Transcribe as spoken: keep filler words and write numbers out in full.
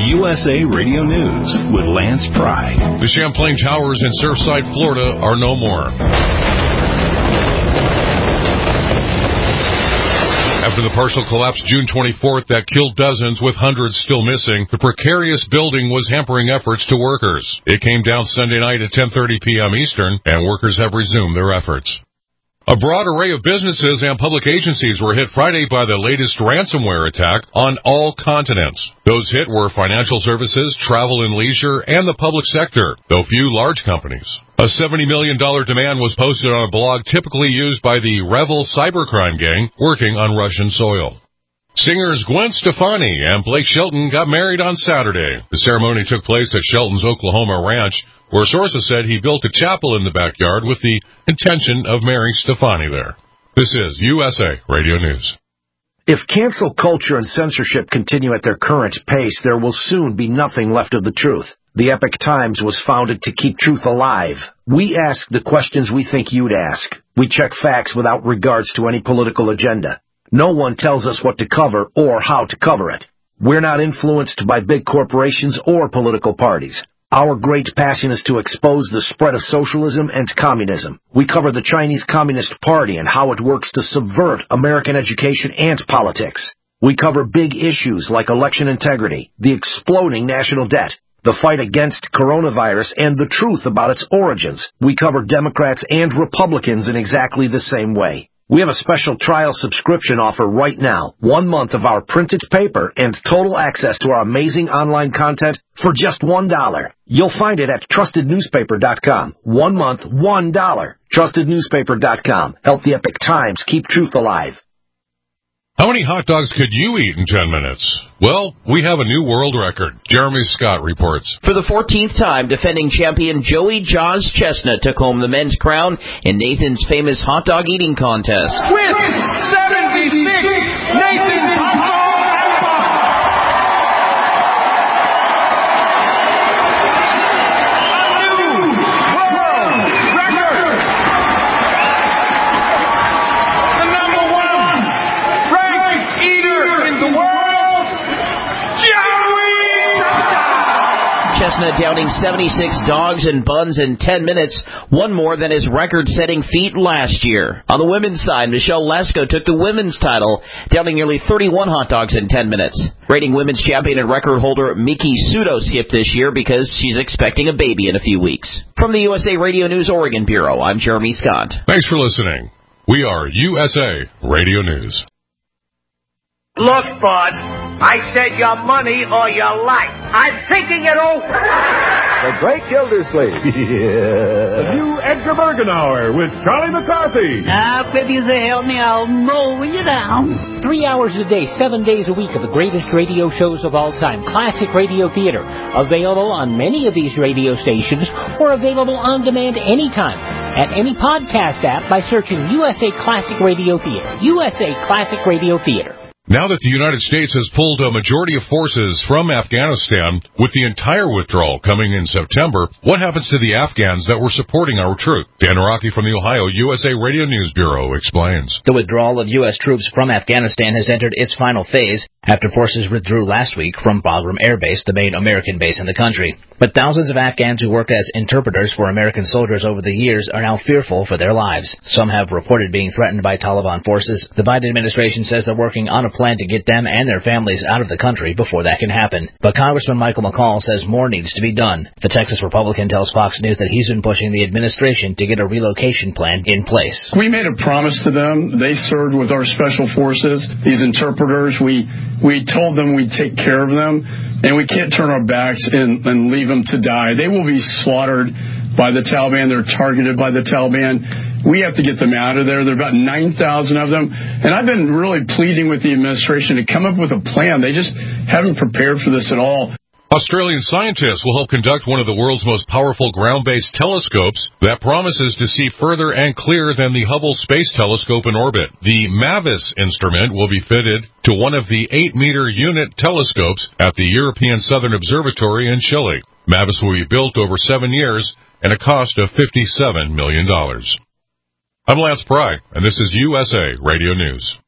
U S A Radio News with Lance Pry. The Champlain Towers in Surfside, Florida are no more. After the partial collapse June twenty-fourth that killed dozens with hundreds still missing, the precarious building was hampering efforts to workers. It came down Sunday night at ten thirty p.m. Eastern, and workers have resumed their efforts. A broad array of businesses and public agencies were hit Friday by the latest ransomware attack on all continents. Those hit were financial services, travel and leisure, and the public sector, though few large companies. A seventy million dollars demand was posted on a blog typically used by the Revel cybercrime gang working on Russian soil. Singers Gwen Stefani and Blake Shelton got married on Saturday. The ceremony took place at Shelton's Oklahoma ranch, where sources said he built a chapel in the backyard with the intention of marrying Stefani there. This is U S A Radio News. If cancel culture and censorship continue at their current pace, there will soon be nothing left of the truth. The Epoch Times was founded to keep truth alive. We ask the questions we think you'd ask. We check facts without regards to any political agenda. No one tells us what to cover or how to cover it. We're not influenced by big corporations or political parties. Our great passion is to expose the spread of socialism and communism. We cover the Chinese Communist Party and how it works to subvert American education and politics. We cover big issues like election integrity, the exploding national debt, the fight against coronavirus, and the truth about its origins. We cover Democrats and Republicans in exactly the same way. We have a special trial subscription offer right now. One month of our printed paper and total access to our amazing online content for just one dollar. You'll find it at trusted newspaper dot com. One month, one dollar. trusted newspaper dot com. Help the Epoch Times keep truth alive. How many hot dogs could you eat in ten minutes? Well, we have a new world record. Jeremy Scott reports. For the fourteenth time, defending champion Joey Jaws Chestnut took home the men's crown in Nathan's famous hot dog eating contest. With seventy-six, Nathan's hot dog. Chestnut downing seventy-six dogs and buns in ten minutes, one more than his record-setting feat last year. On the women's side, Michelle Lesko took the women's title, downing nearly thirty-one hot dogs in ten minutes. Reigning women's champion and record holder Miki Sudo skipped this year because she's expecting a baby in a few weeks. From the U S A Radio News Oregon Bureau, I'm Jeremy Scott. Thanks for listening. We are U S A Radio News. Look, bud, I said your money or your life. I'm thinking it over. The Great Gildersleeve. Yeah. The new Edgar Bergen Hour with Charlie McCarthy. Now, if you say help me, I'll mow you down. Three hours a day, seven days a week of the greatest radio shows of all time. Classic Radio Theater. Available on many of these radio stations or available on demand anytime at any podcast app by searching U S A Classic Radio Theater. U S A Classic Radio Theater. Now that the United States has pulled a majority of forces from Afghanistan, with the entire withdrawal coming in September, what happens to the Afghans that were supporting our troops? Dan Araki from the Ohio U S A Radio News Bureau explains. The withdrawal of U S troops from Afghanistan has entered its final phase after forces withdrew last week from Bagram Air Base, the main American base in the country. But thousands of Afghans who worked as interpreters for American soldiers over the years are now fearful for their lives. Some have reported being threatened by Taliban forces. The Biden administration says they're working on a plan to get them and their families out of the country before that can happen. But Congressman Michael McCall says more needs to be done. The Texas Republican tells Fox News that he's been pushing the administration to get a relocation plan in place. We made a promise to them. They served with our special forces. These interpreters, we we told them we'd take care of them, and we can't turn our backs and, and leave them to die. They will be slaughtered by the Taliban. They're targeted by the Taliban. We have to get them out of there. There are about nine thousand of them. And I've been really pleading with the administration to come up with a plan. They just haven't prepared for this at all. Australian scientists will help conduct one of the world's most powerful ground-based telescopes that promises to see further and clearer than the Hubble Space Telescope in orbit. The MAVIS instrument will be fitted to one of the eight-meter unit telescopes at the European Southern Observatory in Chile. MAVIS will be built over seven years and a cost of fifty-seven million dollars. I'm Lance Pry, and this is U S A Radio News.